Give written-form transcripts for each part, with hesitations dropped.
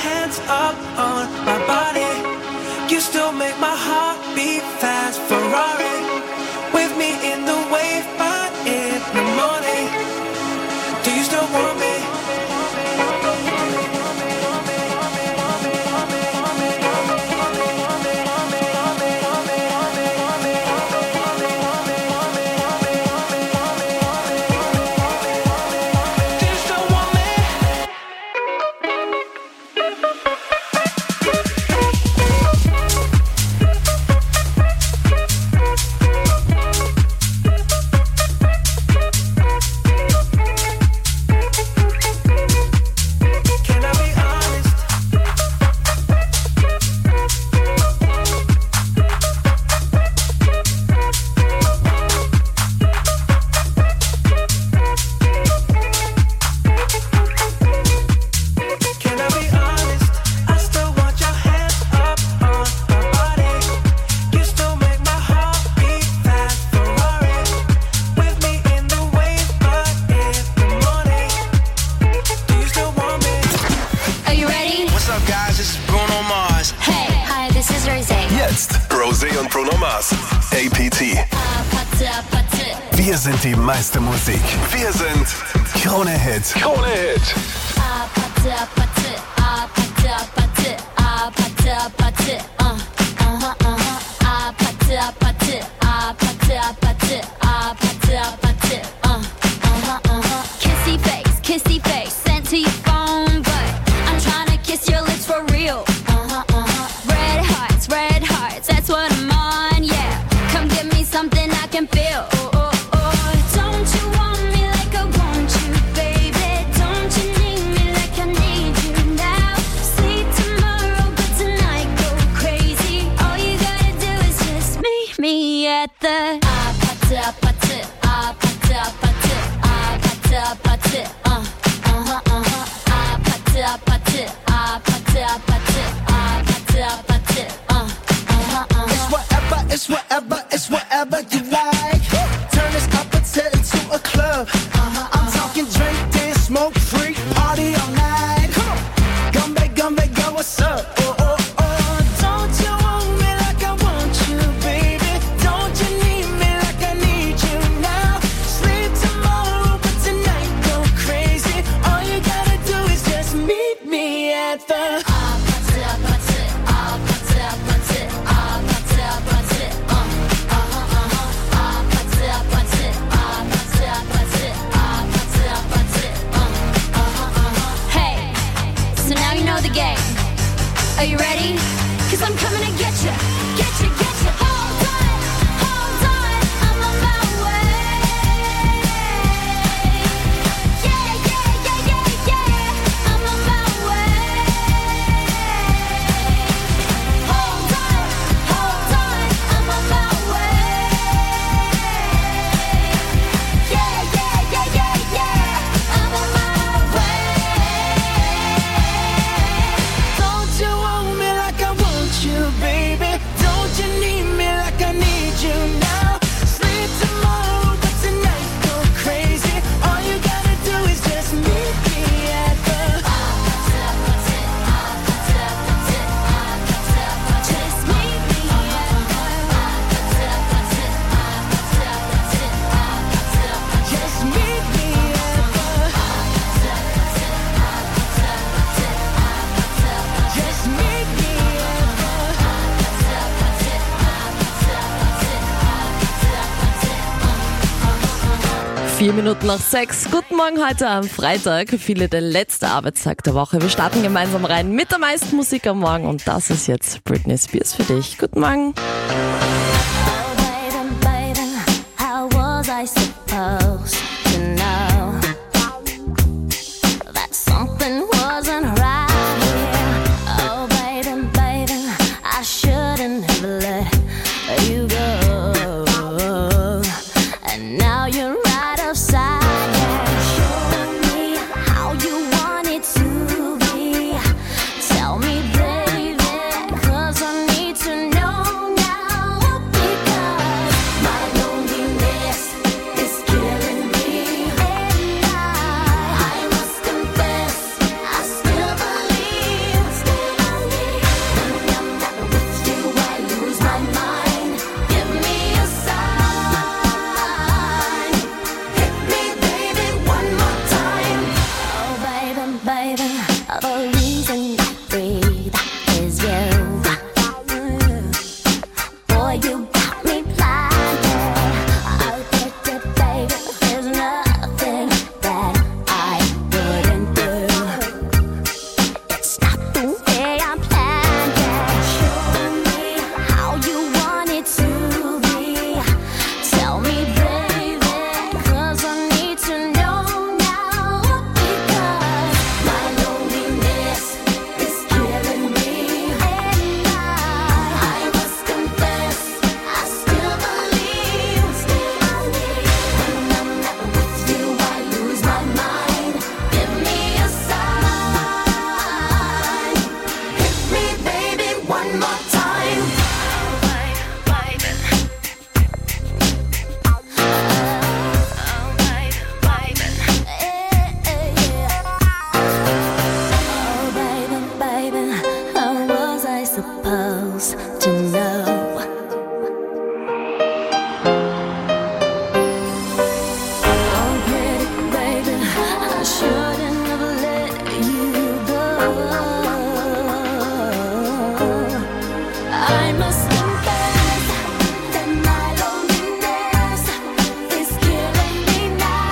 hands up on my body. You still make my heart beat fast. Ferrari, with me in the wave, but in the morning. Do you still want me? Wir sind die meiste Musik. Wir sind Krone Hit. Krone Hit. Kissy face, sent to your phone, but I'm trying to kiss your lips for real. Red hearts, that's what I'm on, yeah. Come give me something I can feel. Don't you want me like I want you, baby? Don't you need me like I need you now? Sleep tomorrow, but tonight go crazy. All you gotta do is just meet me at the It's whatever you like. Turn this appetite into a club. I'm talking drink, dance, smoke, freak, party all night. Come on, come back, girl, what's up? Don't you want me like I want you, baby? Don't you need me like I need you now? Sleep tomorrow, but tonight go crazy. All you gotta do is just meet me at the Are you ready? 'Cause I'm coming to get you. Hold on, I'm on my way. Yeah, I'm on my way. Hold on, I'm on my way. Yeah, I'm on my way. Don't you want me like I want you, baby? Don't you need me like I need you now? Sleep tomorrow, but tonight go crazy. All you gotta do is just meet me at the Just meet me Just meet me at the Just meet me at 4 Minuten nach 6. Guten Morgen heute am Freitag. Für viele der letzte Arbeitstag der Woche. Wir starten gemeinsam rein mit der meisten Musik am Morgen und das ist jetzt Britney Spears für dich. Guten Morgen. Oh, baby, how was I supposed to know that something wasn't right here? Oh, baby, I shouldn't have let you go. And now you're right outside. Show me how you want it to be. Tell me, baby, 'cause I need to know now. one more time. Oh, baby, baby, how was I supposed to know? Oh, pretty baby, I shouldn't have let you go. I must confess that my loneliness is killing me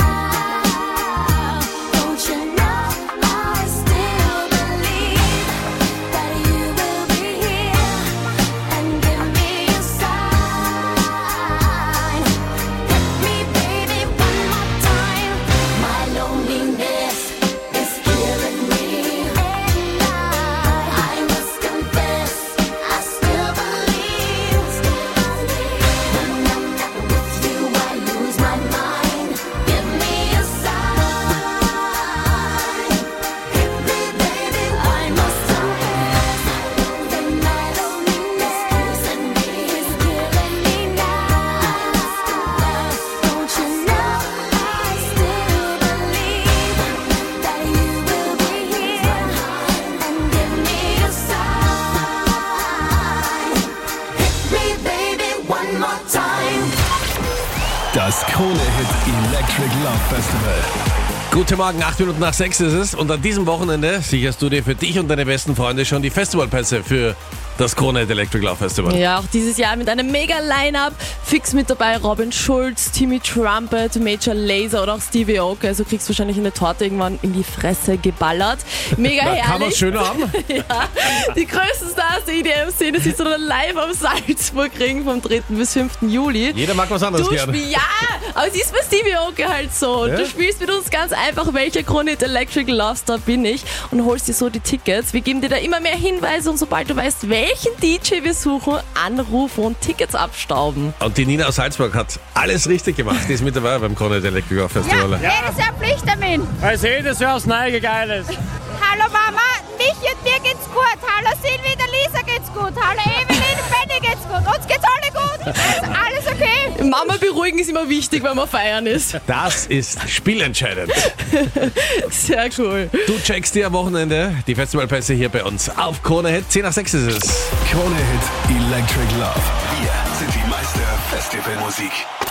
now. Don't you know I still believe that you will be here and give me a sign. Hit me, baby, one more time. My loneliness is killing me, and I must confess I still believe. When I'm not with you, I lose my mind. Give me a sign. Hit me, baby, I must confess that my loneliness is killing me now. Don't you know I still believe that you will be here and give me a sign. Hit me, baby, one more time. Das Krone-Hit Electric Love Festival. Guten Morgen, 8 Minuten nach 6 ist es. Und an diesem Wochenende sicherst du dir für dich und deine besten Freunde schon die Festivalpässe für das Krone-Hit Electric Love Festival. Ja, auch dieses Jahr mit einem mega Line-Up. Fix mit dabei Robin Schulz, Timmy Trumpet, Major Lazer oder auch Stevie Aoki. Also kriegst du wahrscheinlich eine Torte irgendwann in die Fresse geballert. Mega Da herrlich. kann man schön haben. Ja, die größten Stars der EDM-Szene siehst du dann live am Salzburgring vom 3. bis 5. Juli. Jeder mag was anderes gerne. Ja, aber es ist bei Stevie Aoki halt so. Und Ja? du spielst mit uns ganz einfach, welcher Krone-Hit Electric Love Star bin ich und holst dir so die Tickets. Wir geben dir da immer mehr Hinweise und sobald du weißt, welchen DJ wir suchen, anrufen und Tickets abstauben. Und die Nina aus Salzburg hat alles richtig gemacht. Die ist mit dabei beim Krone-Hit Electric Love Festival. Jedes Jahr Pflichtermin. Weil jedes Jahr aufs Neue Geiles. Hallo Mama, Michi und mir geht's gut. Hallo Silvi, der Lisa geht's gut. Hallo Evelyn, Benny geht's gut. Uns geht's alle gut. Ist alles okay? Mama beruhigen ist immer wichtig, wenn man feiern ist. Das ist spielentscheidend. Sehr cool. Du checkst dir am Wochenende die Festivalpässe hier bei uns auf Krone-Hit. 10 nach 6 ist es. Krone-Hit Electric Love. Hier sind die Meister Festivalmusik.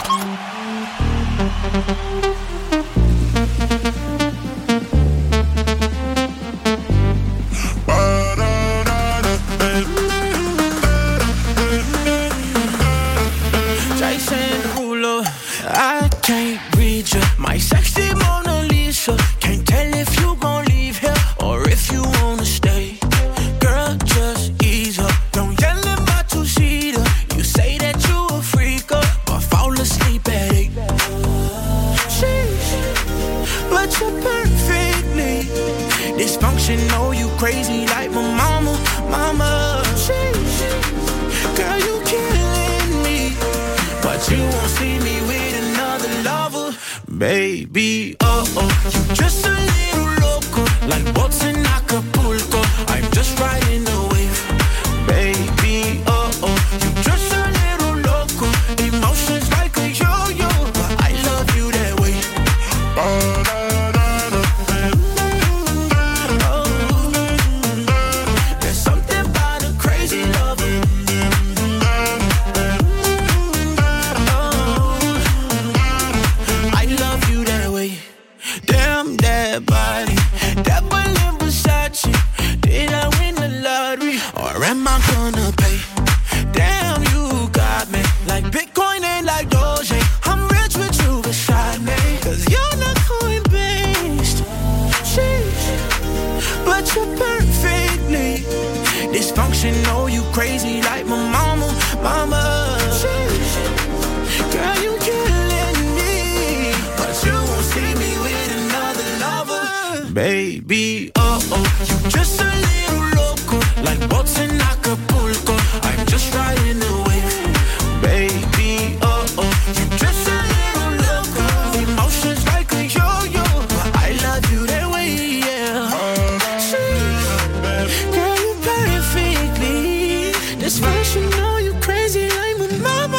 Jason Derulo, I can't read you. My sexy Mona Lisa. Can't tell if you gon' leave here or if you wanna stay. Girl, just ease up. Don't yell at my two-seater. You say that you a freaker, but fall asleep at 8. Sheesh, but you're perfectly dysfunctional. You crazy like my mama, mama. Sheesh, girl, you killing me. But you won't see me with another lover, baby. Oh, you just a little loco, like boats in Acapulco. I'm just riding the wave, baby. Oh, you just a little loco, emotions like a yo-yo, but I love you that way. Oh, there's something about a crazy lover. I love you that way. Damn that body, that Berlin Versace. Did I win the lottery or am I gonna pay? Damn, you got me like Bitcoin and like Doge. I'm rich with you beside me, 'cause you're not coin-based. Sheesh, but you're perfectly dysfunctional. You crazy like my mama, mama. Sheesh, girl, you killing me, but you won't see me with another lover, baby. Oh, you just a little loco, like boats in Acapulco. I'm just riding the wave, baby. Oh, you just a little loco, emotions like a yo-yo, but I love you that way, yeah. Sheesh, girl, you perfectly 'Cause first you know you crazy like my mama.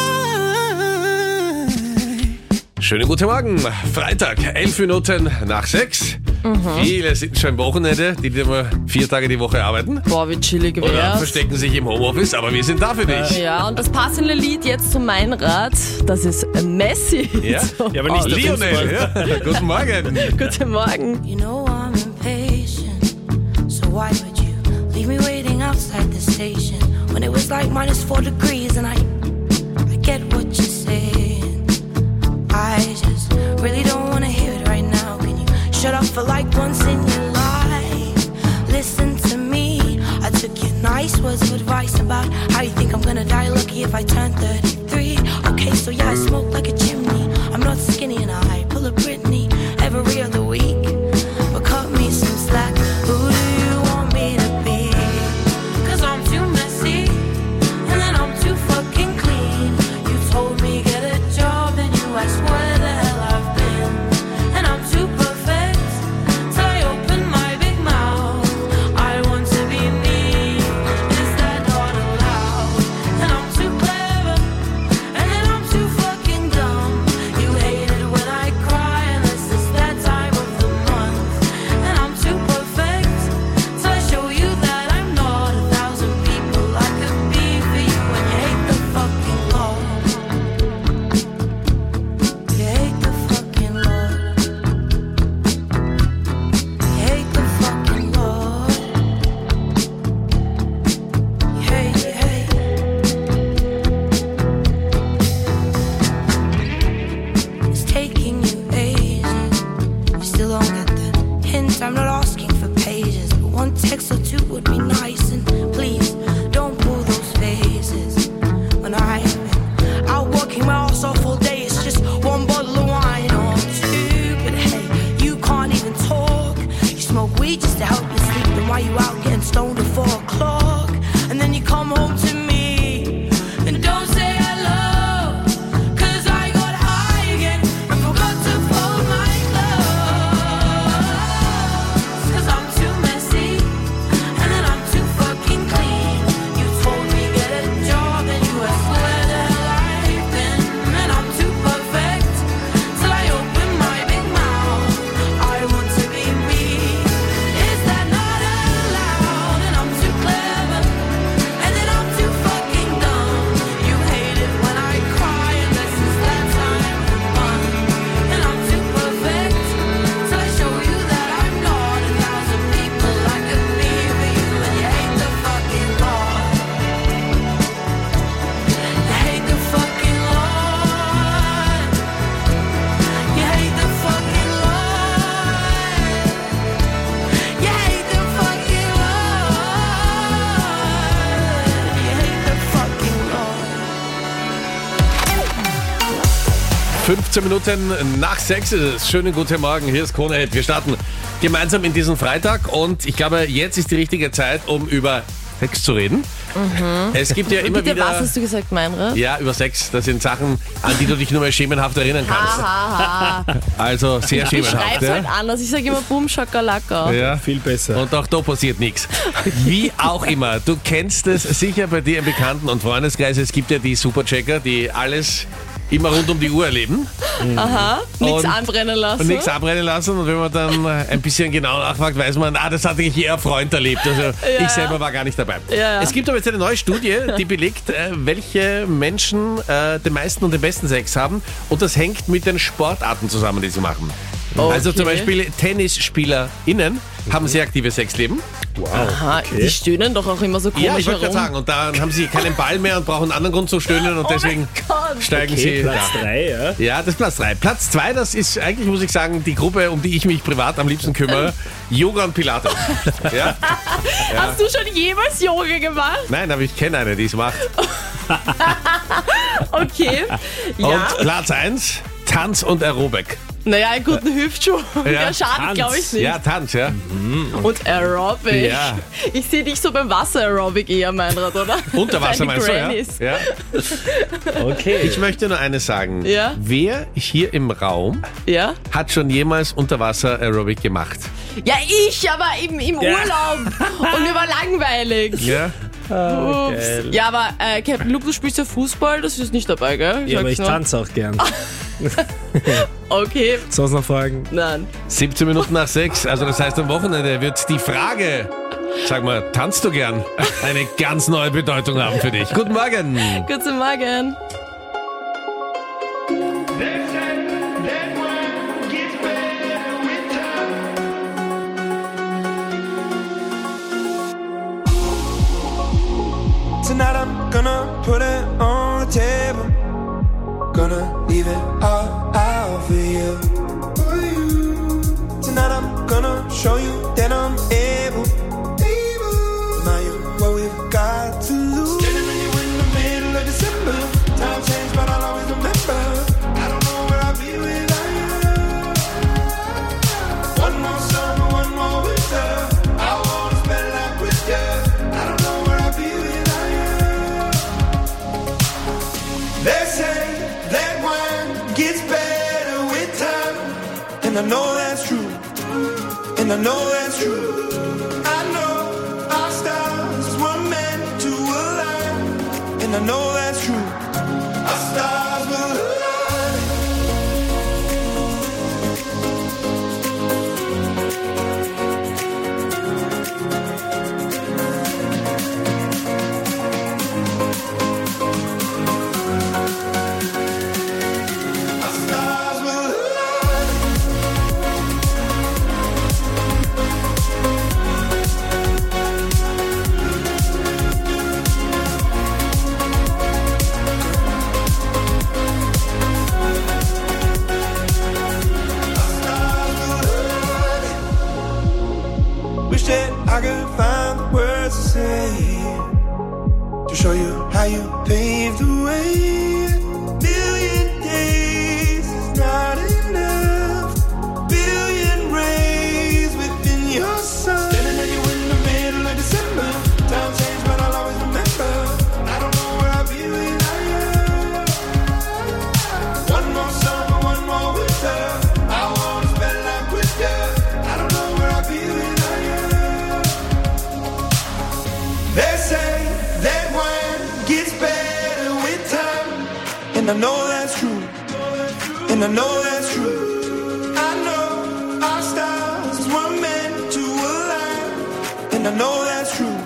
Schönen guten Morgen. Freitag, 11 Minuten nach 6. Viele sind schon am Wochenende, die mal 4 Tage die Woche arbeiten. Boah, wie chillig Oder wär's. verstecken sich im Homeoffice, aber wir sind da für dich. Ja, und das passende Lied jetzt zu Meinrad, das ist Messi. Ja, Ja, aber nicht der Lionel. Ja. Guten Morgen. Guten Morgen. You know I'm impatient, so why would you leave me waiting outside the station when it was like -4 degrees and I get what you're saying. I just really don't wanna hear it right now. Can you shut up for like once in your life? Listen to me. I took your nice words of advice about how you think I'm gonna die lucky if I turn 33. Okay, so yeah, I smoke like a chimney. I'm not skinny and I pull a Britney every other week. But cut me some slack. Who do you want me to be? 'Cause I'm too messy and then I'm too fucking clean. You told me get a job and you asked where the hell I've been. And I'm too perfect till I open my big mouth. I want to be me. Is that not allowed? And I'm too clever and then I'm too fucking dumb. You hate it when I cry unless it's that time of the month. And I'm too perfect till I show you that I'm not 1,000 people I could be for you. And you hate the fucking Lord. You hate the fucking Lord. You hate the fucking Lord. You hate. It's taking you ages. You still don't get the hint. I'm not asking for pages, but one text or two would be nice. And please don't pull those faces. When I've been out working my ass off all day, it's just one bottle of wine or two. But hey, you can't even talk. You smoke weed just to help you sleep. Then why you out getting stoned at 4 o'clock? And then you come home to me and don't say hello. 'Cause I got high again and forgot to fold my clothes. 'Cause I'm too messy and then I'm too fucking clean. You told me get a job and you asked where the hell I've been. And I'm too perfect till I open my big mouth. I want to be me. Is that not allowed? And I'm too clever and then I'm too fucking dumb. You hate it when I cry unless it's that time of the month. And I'm too perfect till I show you that I'm not 1,000 people I could be for you. And you hate the fucking Lord. You hate the fucking Lord. You hate the fucking Lord. You hate the fucking Lord. You hate the fucking Lord. 15 Minuten nach 6 ist es. Schönen guten Morgen, hier ist Krone Hit. Wir starten gemeinsam in diesen Freitag und ich glaube, jetzt ist die richtige Zeit, um über Sex zu reden. Es gibt ja immer Bitte, wieder... was hast du gesagt, Meinrad? Ja, über Sex. Das sind Sachen, an die du dich nur mehr schemenhaft erinnern kannst. Haha. Also sehr Ich schemenhaft. schreib's halt anders. Ich sage immer Boom, Shakalaka. Ja. Viel besser. Und auch da passiert nichts. Wie auch immer, du kennst es sicher bei dir im Bekannten- und Freundeskreis. Es gibt ja die Superchecker, die alles immer rund um die Uhr erleben Aha, nichts Und- anbrennen lassen. und nichts abbrennen lassen. Und wenn man dann ein bisschen genau nachfragt, weiß man, das hat eigentlich eher ein Freund erlebt. Also ich selber war gar nicht dabei. Ja. Es gibt aber jetzt eine neue Studie, die belegt, welche Menschen den meisten und den besten Sex haben. Und das hängt mit den Sportarten zusammen, die sie machen. Okay. Also zum Beispiel TennisspielerInnen haben sehr aktives Sexleben. Aha, die stöhnen doch auch immer so komisch Ja, ich wollte herum. gerade sagen. Und dann haben sie keinen Ball mehr und brauchen einen anderen Grund zu stöhnen und deswegen Gott. steigen Okay, sie Platz da. 3, ja. Ja, das ist Platz 3. Platz 2, das ist eigentlich, muss ich sagen, die Gruppe, um die ich mich privat am liebsten kümmere. Yoga und Pilates. Ja? Hast du schon jemals Yoga gemacht? Nein, aber ich kenne eine, die es macht. Okay. Ja. Und Platz 1, Tanz und Aerobic. Naja, einen guten Hüftschuh. Ja, Der schadet, Tanz. glaube ich, nicht. Ja, Tanz, ja. Und Aerobic. Ja. Ich sehe dich so beim Wasser-Aerobic eher, Meinrad, oder? Unter Wasser Deine meinst du, ja? Grannies. Ja. Okay. Ich möchte nur eines sagen. Ja? Wer hier im Raum Ja? hat schon jemals Unterwasser-Aerobic gemacht? Ja, ich, aber im Urlaub. Und mir war langweilig. Ja? Ups. Ja, aber Captain Luke, du spielst ja Fußball, das ist nicht dabei, gell? Ja, aber ich sag's nur. tanze auch gern. Okay, Sonst noch Fragen? nein. 17 Minuten nach 6, also das heißt am Wochenende wird die Frage, sag mal, tanzt du gern? Eine ganz neue Bedeutung haben für dich. Guten Morgen. Guten Morgen. Tonight I'm gonna put it on the table. Gonna leave it all out for you. Tonight I'm gonna show you that I'm able. Now you what we've got to lose. Standing with you in the middle of December. Time changed, but I'll always remember. I don't know where I'll be without you. One more summer, one more winter. I wanna spend life with you. I don't know where I'll be without you. They say that wine gets better with time, and I know that's true, and I know that's true. I know our stars were meant to align, and I know that's true. Our stars will align. Our stars will align. Wish that I could find the words to say to show you how you paved the way. Billion days is not enough. Billion rays within your sun. Standing at you in the middle of December. Time changed, but I'll always remember. I don't know where I'll be without you. One more summer, one more winter. I wanna spend life with you. I don't know where I'll be without you. They say that wine gets better with time, and I know that's true, and I know that's true. I know our stars were meant to align, and I know that's true.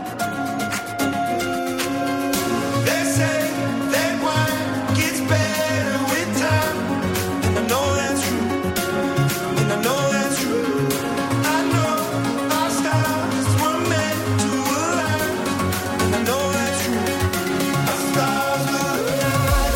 They say that wine gets better with time, and I know that's true, and I know that's true. I know our stars were meant to align, and I know that's true. Our stars will align.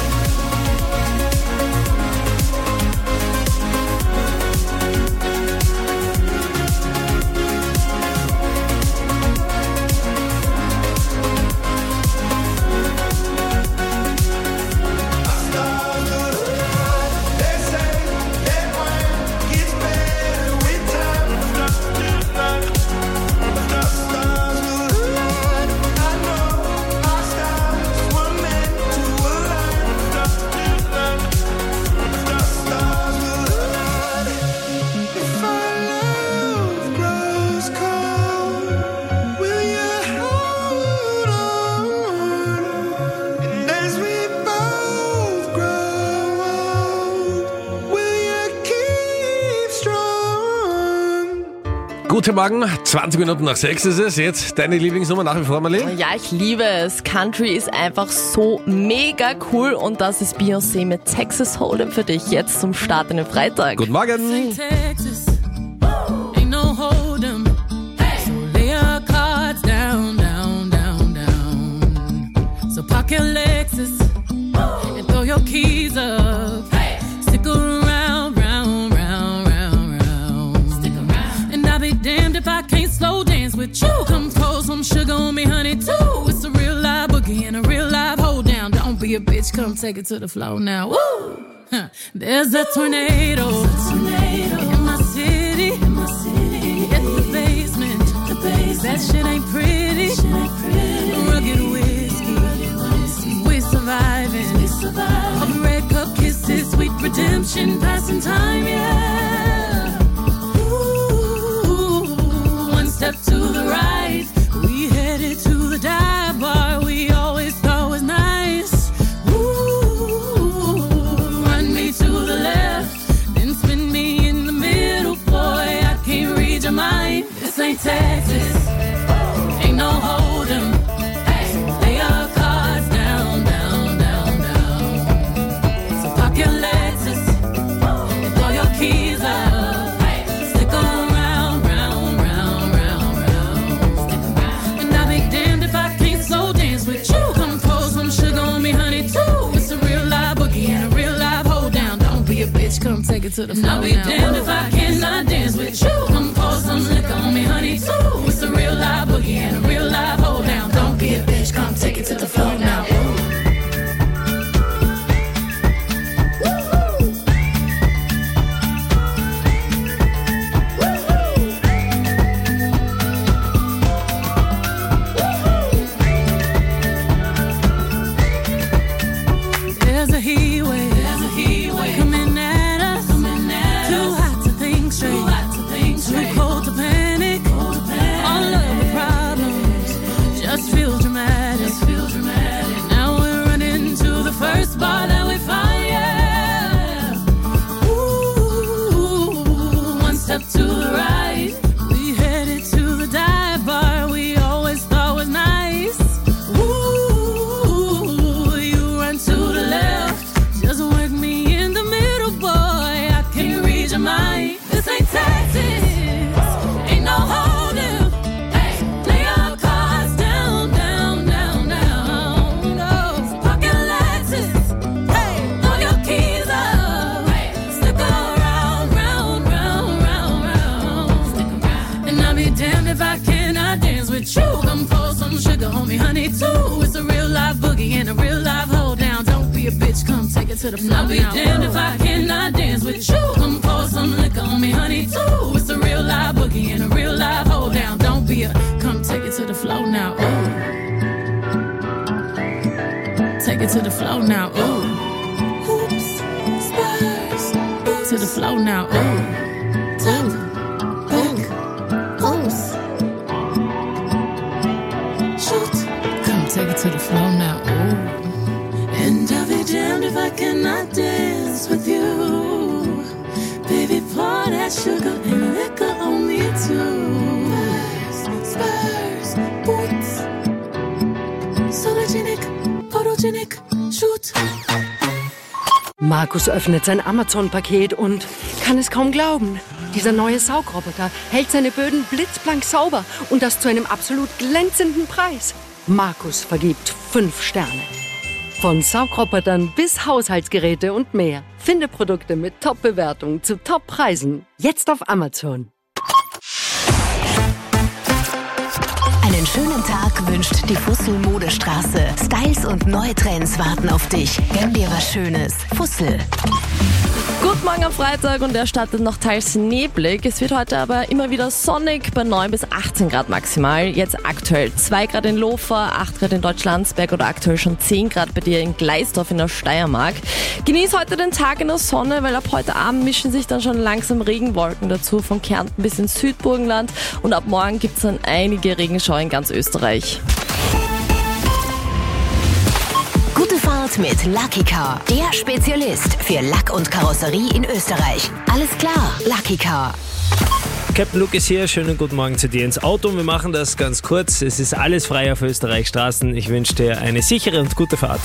Our stars will align. They say that wine gets better with time. Our stars will align. I know our stars were meant to align. Our stars will align. If our love grows cold, will you hold on? And as we both grow old, will you keep strong? Guten Morgen, 20 Minuten nach 6 ist es. Jetzt deine Lieblingsnummer nach wie vor, Marlene? Ja, ich liebe es. Country ist einfach so mega cool und das ist Beyoncé mit Texas Hold'em für dich jetzt zum Start in den Freitag. Guten Morgen. Texas, ain't no hold'em. So lay your cards down, down, down, down. So park your Lexus and throw your keys up. Stick around, round, round, round, round. Stick around. And I'll be damned if I can't slow dance with you. Come pour some sugar on me, honey, too. It's a real live boogie and a real live hold down. Don't be a bitch, come take it to the floor now. Woo! Huh. There's a tornado in my city. At the basement. That shit ain't pretty. Rugged whiskey. We surviving. Of red cup kisses, sweet redemption, passing time, yeah. Ooh, one step to the right, we headed to the dive bar. to the floor. I'll be damned if I cannot dance with you. Come pour some liquor on me, honey, too. It's a real live boogie and a real live hold down. Don't be a bitch, come take it to the floor now. There's a heat wave coming at us. Too hot to think straight, too cold to panic. All of the problems just feel dramatic. Now we're running to the first bar that we find. Yeah. Ooh, one step to the right, we headed to the dive bar we always thought was nice. Ooh, you run to the left, just work me in the middle, boy. I can't read your mind. This ain't Texas, ain't no holding. Hey, lay your cards down, down, down, down. No, pocket Lexus. Hey, throw your keys up. Hey, stick around, round, round, round, round. Stick around. And I'll be damned if I cannot dance with you. Come pour some sugar on me, honey, too. It's a real live boogie and a real live hold down. Don't be a bitch, come take it to the floor. I'll be damned if I cannot dance with you. Come pour some liquor on me, honey, too. It's a real live boogie and a real live hold down. Don't be a, come take it to the floor now. Ooh. Take it to the floor now. Ooh. Hoops, spurs, to the floor now. Ooh. Top, back, oops. Shoot, come take it to the floor now. Ooh. And I'll be damned if I cannot dance with you. Baby, pour that sugar and liquor on me too. Spurs, boots, sologenic, photogenic, shoot. Markus öffnet sein Amazon-Paket und kann es kaum glauben. Dieser neue Saugroboter hält seine Böden blitzblank sauber und das zu einem absolut glänzenden Preis. Markus vergibt 5 Sterne. Von Saugrobotern bis Haushaltsgeräte und mehr. Finde Produkte mit Top-Bewertungen zu Top-Preisen. Jetzt auf Amazon. Einen schönen Tag wünscht die Fussel Modestraße. Styles und neue Trends warten auf dich. Gönn dir was Schönes. Fussel. Guten Morgen am Freitag und er startet noch teils neblig. Es wird heute aber immer wieder sonnig bei 9 bis 18 Grad maximal. Jetzt aktuell 2 Grad in Lofer, 8 Grad in Deutschlandsberg oder aktuell schon 10 Grad bei dir in Gleisdorf in der Steiermark. Genieß heute den Tag in der Sonne, weil ab heute Abend mischen sich dann schon langsam Regenwolken dazu, von Kärnten bis ins Südburgenland. Und ab morgen gibt es dann einige Regenschauer in ganz Österreich. Gute Fahrt mit Lucky Car, der Spezialist für Lack und Karosserie in Österreich. Alles klar, Lucky Car. Captain Luke ist hier, schönen guten Morgen zu dir ins Auto. Wir machen das ganz kurz, es ist alles frei auf Österreichs Straßen. Ich wünsche dir eine sichere und gute Fahrt.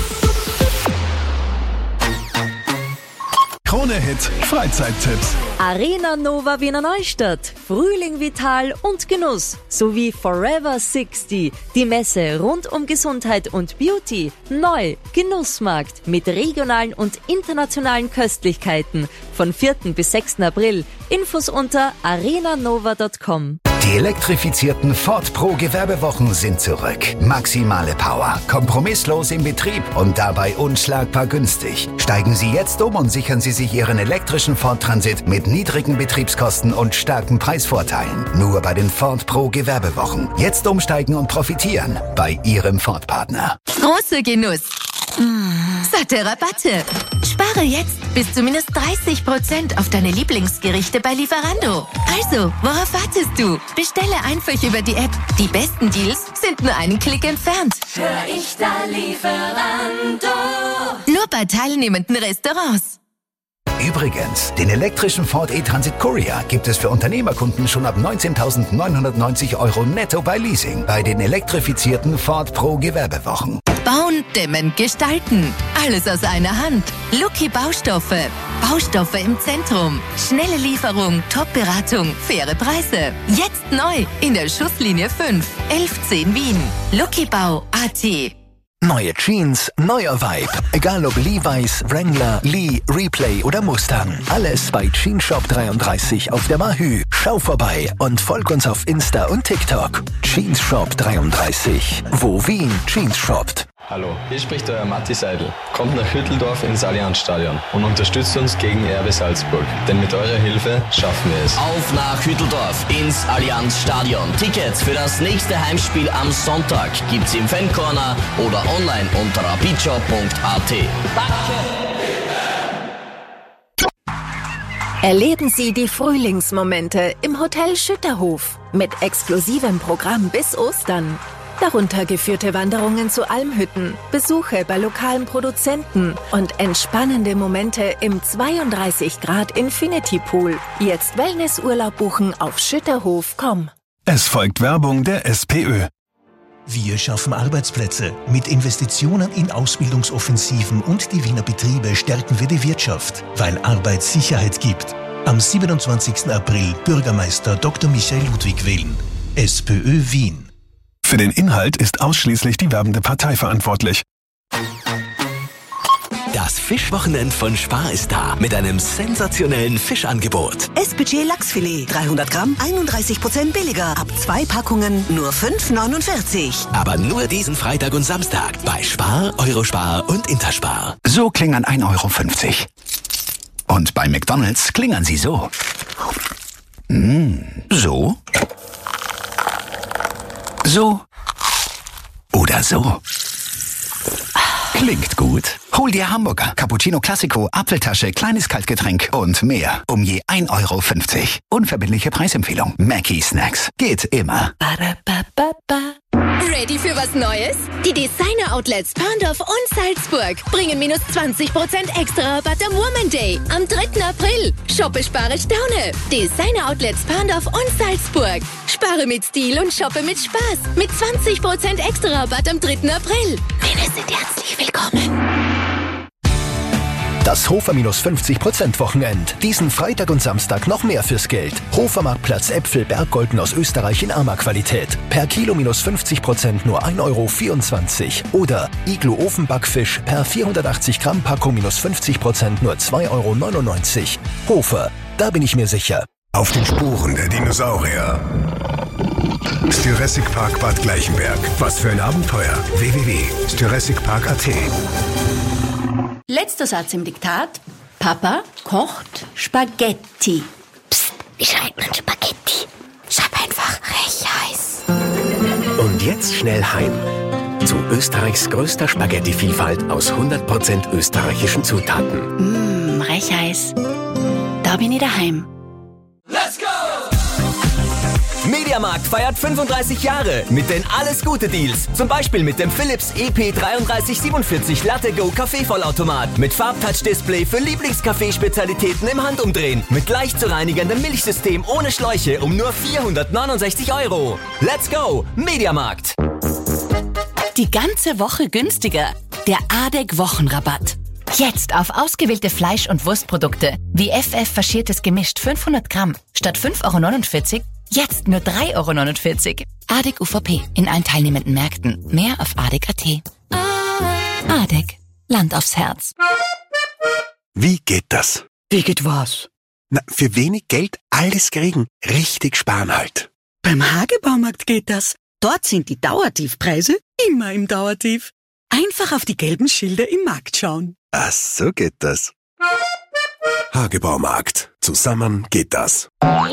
Krone-Hit Freizeittipps. Arena Nova Wiener Neustadt, Frühling Vital und Genuss sowie Forever 60, die Messe rund um Gesundheit und Beauty. Neu, Genussmarkt mit regionalen und internationalen Köstlichkeiten von 4. bis 6. April. Infos unter arenanova.com. Die elektrifizierten Ford Pro Gewerbewochen sind zurück. Maximale Power, kompromisslos im Betrieb und dabei unschlagbar günstig. Steigen Sie jetzt um und sichern Sie sich Ihren elektrischen Ford Transit mit niedrigen Betriebskosten und starken Preisvorteilen. Nur bei den Ford Pro Gewerbewochen. Jetzt umsteigen und profitieren bei Ihrem Ford-Partner. Großer Genuss. Satte Rabatte. Spare jetzt bis zu minus 30% auf deine Lieblingsgerichte bei Lieferando. Also, worauf wartest du? Bestelle einfach über die App. Die besten Deals sind nur einen Klick entfernt. Hör ich da Lieferando? Nur bei teilnehmenden Restaurants. Übrigens, den elektrischen Ford E-Transit Courier gibt es für Unternehmerkunden schon ab 19.990 € netto bei Leasing bei den elektrifizierten Ford Pro Gewerbewochen. Bauen, dämmen, gestalten. Alles aus einer Hand. Lucky Baustoffe. Baustoffe im Zentrum. Schnelle Lieferung, Top-Beratung, faire Preise. Jetzt neu in der Schusslinie 5, 1110 Wien. Luckybau.at. Neue Jeans, neuer Vibe. Egal ob Levi's, Wrangler, Lee, Replay oder Mustang. Alles bei Jeanshop 33 auf der Mahü. Schau vorbei und folg uns auf Insta und TikTok. Jeanshop 33. Wo Wien Jeans shoppt. Hallo, hier spricht euer Matti Seidel. Kommt nach Hütteldorf ins Allianzstadion und unterstützt uns gegen RB Salzburg. Denn mit eurer Hilfe schaffen wir es. Auf nach Hütteldorf ins Allianzstadion. Tickets für das nächste Heimspiel am Sonntag gibt's im Fancorner oder online unter rapidshop.at. Erleben Sie die Frühlingsmomente im Hotel Schütterhof mit exklusivem Programm bis Ostern. Darunter geführte Wanderungen zu Almhütten, Besuche bei lokalen Produzenten und entspannende Momente im 32 Grad Infinity Pool. Jetzt Wellnessurlaub buchen auf schütterhof.com. Es folgt Werbung der SPÖ. Wir schaffen Arbeitsplätze. Mit Investitionen in Ausbildungsoffensiven und die Wiener Betriebe stärken wir die Wirtschaft, weil Arbeit Sicherheit gibt. Am 27. April Bürgermeister Dr. Michael Ludwig wählen. SPÖ Wien. Für den Inhalt ist ausschließlich die werbende Partei verantwortlich. Das Fischwochenend von Spar ist da mit einem sensationellen Fischangebot. SPG Lachsfilet, 300 Gramm, 31% billiger. Ab 2 Packungen nur 5,49. Aber nur diesen Freitag und Samstag bei Spar, Eurospar und Interspar. So klingern 1,50 €. Und bei McDonald's klingern sie so. So. So. Oder so. Klingt gut. Hol dir Hamburger, Cappuccino Classico, Apfeltasche, kleines Kaltgetränk und mehr. Um je 1,50 €. Unverbindliche Preisempfehlung. Mackie Snacks. Geht immer. Ready für was Neues? Die Designer-Outlets Perndorf und Salzburg bringen minus 20% extra Rabatt am Woman Day am 3. April. Shoppe, spare, staune. Designer-Outlets Perndorf und Salzburg. Spare mit Stil und shoppe mit Spaß. Mit 20% extra Rabatt am 3. April. Alle sind herzlich willkommen. Das Hofer minus 50% Wochenend. Diesen Freitag und Samstag noch mehr fürs Geld. Hofermarktplatz Äpfel Berggolden aus Österreich in Ama-Qualität. Per Kilo minus 50% nur 1,24 €. Oder Iglo Ofenbackfisch per 480 Gramm Packung minus 50% nur 2,99 €. Hofer, da bin ich mir sicher. Auf den Spuren der Dinosaurier. Jurassic Park Bad Gleichenberg. Was für ein Abenteuer. www.jurassicpark.at. Letzter Satz im Diktat. Papa kocht Spaghetti. Psst, wie schreibt man Spaghetti? Schreib einfach Rechheiß. Und jetzt schnell heim. Zu Österreichs größter Spaghetti-Vielfalt aus 100% österreichischen Zutaten. Rechheiß. Da bin ich daheim. Let's go! Mediamarkt feiert 35 Jahre mit den Alles-Gute-Deals. Zum Beispiel mit dem Philips EP3347 Latte Go Kaffeevollautomat mit Farbtouch-Display für Lieblingskaffeespezialitäten im Handumdrehen. Mit leicht zu reinigendem Milchsystem ohne Schläuche um nur 469 €. Let's go! Mediamarkt. Die ganze Woche günstiger. Der ADEC Wochenrabatt. Jetzt auf ausgewählte Fleisch- und Wurstprodukte wie FF faschiertes Gemischt 500 Gramm statt 5,49 €. Jetzt nur 3,49 €. ADEC UVP in allen teilnehmenden Märkten. Mehr auf ADEC.at. ADEC. Land aufs Herz. Wie geht das? Wie geht was? Na, für wenig Geld alles kriegen. Richtig sparen halt. Beim Hagebaumarkt geht das. Dort sind die Dauertiefpreise immer im Dauertief. Einfach auf die gelben Schilder im Markt schauen. Ach, so geht das. Hagebaumarkt. Zusammen geht das.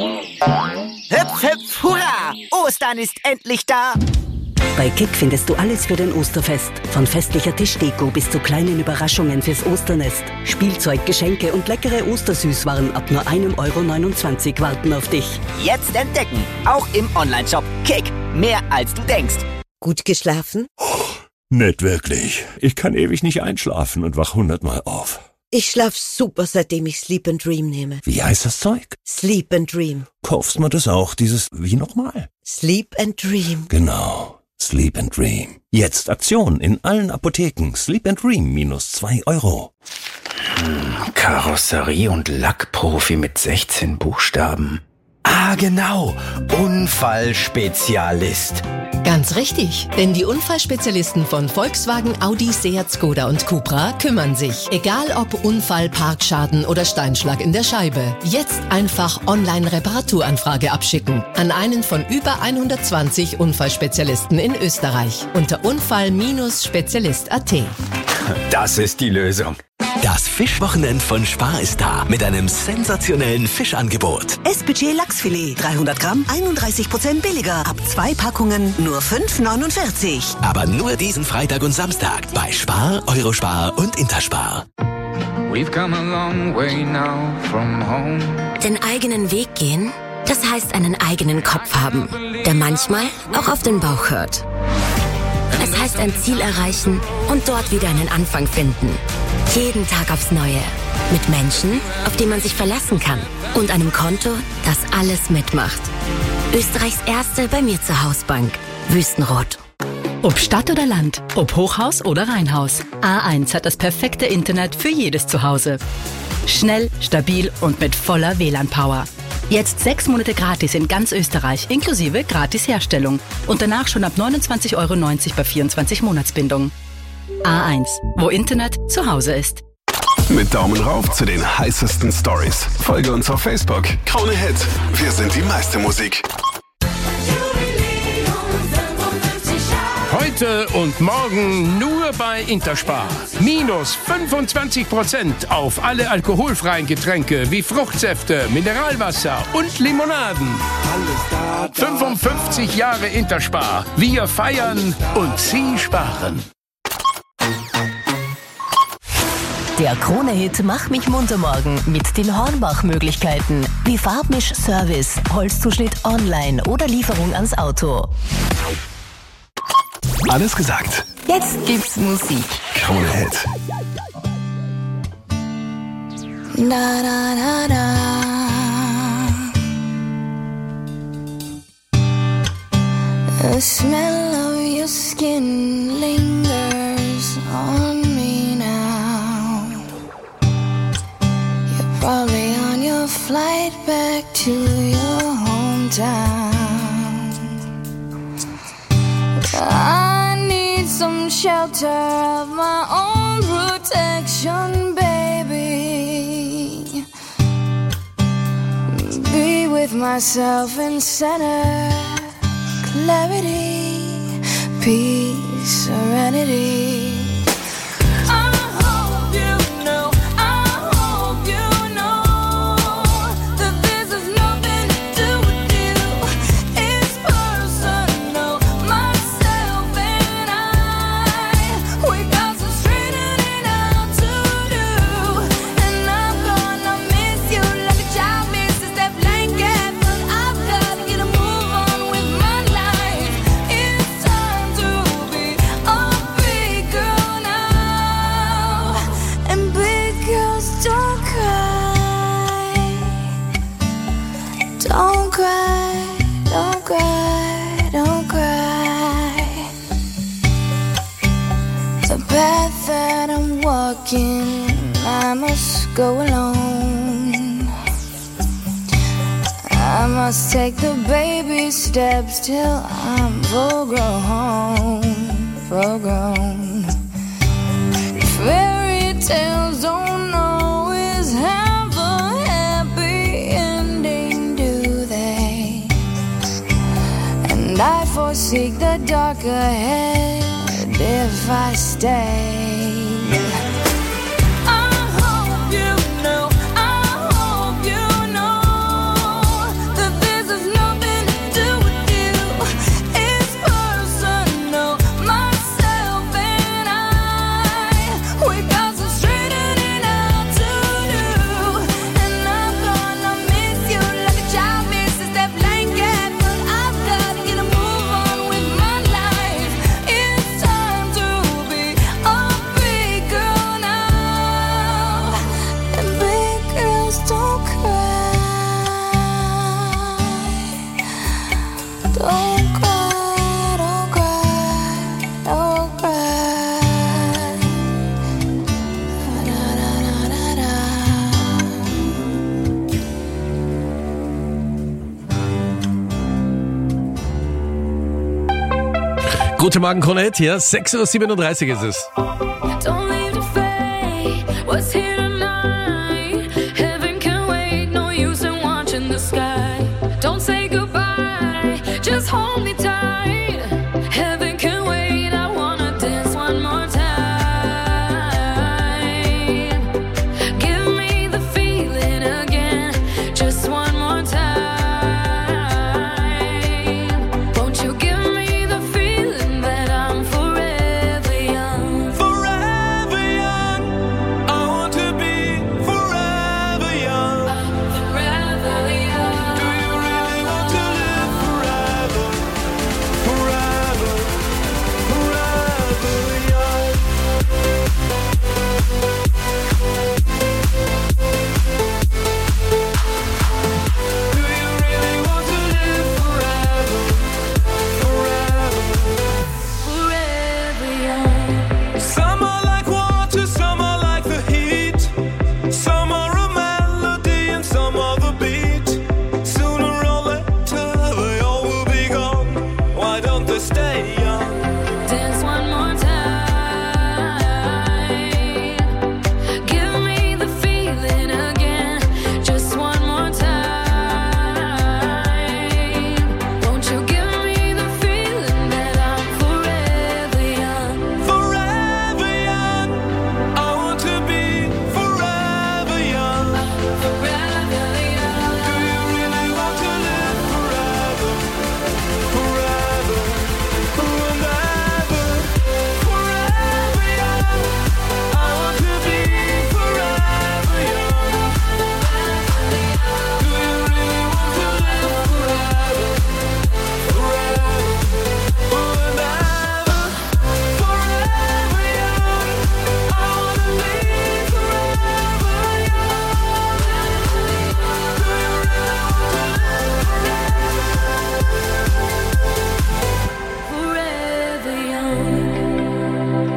Hüpf, hüpf, hurra! Ostern ist endlich da! Bei Kick findest du alles für den Osterfest. Von festlicher Tischdeko bis zu kleinen Überraschungen fürs Osternest. Spielzeug, Geschenke und leckere Ostersüßwaren ab nur 1,29 € warten auf dich. Jetzt entdecken, auch im Onlineshop Kick. Mehr als du denkst. Gut geschlafen? Nicht wirklich. Ich kann ewig nicht einschlafen und wach 100-mal auf. Ich schlaf super, seitdem ich Sleep & Dream nehme. Wie heißt das Zeug? Sleep & Dream. Kaufst mir das auch, dieses, wie nochmal? Sleep & Dream. Genau, Sleep & Dream. Jetzt Aktion in allen Apotheken. Sleep & Dream minus 2 €. Karosserie- und Lackprofi mit 16 Buchstaben. Ah, genau. Unfallspezialist. Ganz richtig, denn die Unfallspezialisten von Volkswagen, Audi, Seat, Skoda und Cupra kümmern sich. Egal ob Unfall, Parkschaden oder Steinschlag in der Scheibe. Jetzt einfach Online-Reparaturanfrage abschicken an einen von über 120 Unfallspezialisten in Österreich unter unfall-spezialist.at. Das ist die Lösung. Das Fischwochenend von Spar ist da mit einem sensationellen Fischangebot. Essbudget Lachsfilet, 300 Gramm, 31% billiger. Ab 2 Packungen nur 5,49. Aber nur diesen Freitag und Samstag bei Spar, Eurospar und Interspar. We've come a long way now from home. Den eigenen Weg gehen, das heißt einen eigenen Kopf haben, der manchmal auch auf den Bauch hört. Es heißt ein Ziel erreichen und dort wieder einen Anfang finden. Jeden Tag aufs Neue. Mit Menschen, auf die man sich verlassen kann. Und einem Konto, das alles mitmacht. Österreichs erste bei mir zur Hausbank. Wüstenrot. Ob Stadt oder Land, ob Hochhaus oder Reihenhaus. A1 hat das perfekte Internet für jedes Zuhause. Schnell, stabil und mit voller WLAN-Power. Jetzt 6 Monate gratis in ganz Österreich, inklusive Gratis-Herstellung. Und danach schon ab 29,90 € bei 24 Monatsbindung. A1, wo Internet zu Hause ist. Mit Daumen rauf zu den heißesten Stories. Folge uns auf Facebook. Krone Hit. Wir sind die meiste Musik. Heute und morgen nur bei Interspar. Minus 25% auf alle alkoholfreien Getränke wie Fruchtsäfte, Mineralwasser und Limonaden. 55 Jahre Interspar. Wir feiern und Sie sparen. Der Krone-Hit Mach mich munter morgen mit den Hornbach-Möglichkeiten wie Farbmisch-Service, Holzzuschnitt online oder Lieferung ans Auto. Alles gesagt. Jetzt gibt's Musik. Krone Hit. Da, da, da, da. The smell of your skin lingers on me now. You're probably on your flight back to your hometown. I need some shelter of my own protection, baby. Be with myself in center, clarity, peace, serenity. Don't cry, don't cry, don't cry. The path that I'm walking, I must go alone. I must take the baby steps till I'm full grown. Fairy tales don't always have a happy ending, do they? And I foresee the dark ahead if I stay. Guten Morgen, Krone Hit hier. 6:37 ist es. Don't leave the fate, what's here tonight? Heaven can wait, no use in watching the sky. Don't say goodbye, just hold me tight. Heaven can wait, I wanna dance one more time. Give me the feeling again, just one more time. Won't you give me the feeling that I'm forever young? Forever young, I want to be forever young. Forever young. Do you really want to live forever? Forever, forever young. Do you really want to live forever? Forever, Forever young. some are like water, some are like the heat. Some are a melody and some are the beat. Sooner or later they all will be gone. Why don't they stay young? Dance one more time. Give me the feeling again, just one more time. Won't you give me the feeling that I'm forever young? Forever young, I want to be forever young. Forever young. Do you really want to live forever? Forever, and ever. Forever young, I want to be forever young. Do you really want to live forever? Forever, and ever. Forever young, I want to be forever Forever young.